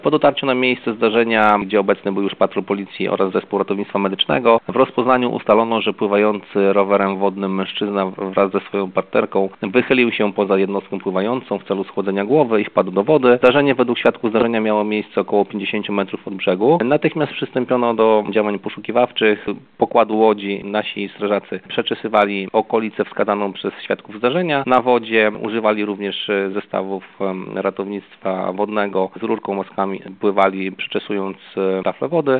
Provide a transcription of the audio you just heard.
Po dotarciu na miejsce zdarzenia, gdzie obecny był już patrol policji oraz zespół ratownictwa medycznego, w rozpoznaniu ustalono, że pływający rowerem wodnym mężczyzna wraz ze swoją partnerką wychylił się poza jednostkę pływającą w celu schłodzenia głowy i wpadł do wody. Zdarzenie według świadków zdarzenia miało miejsce około 50 metrów od brzegu. Natychmiast przystąpiono do działań poszukiwawczych pokładu łodzi. Nasi strażacy przeczesywali okolicę wskazaną przez świadków zdarzenia. Na wodzie używali również zestawów ratownictwa wodnego z rurką, łaskami, pływali przeczesując taflę wody.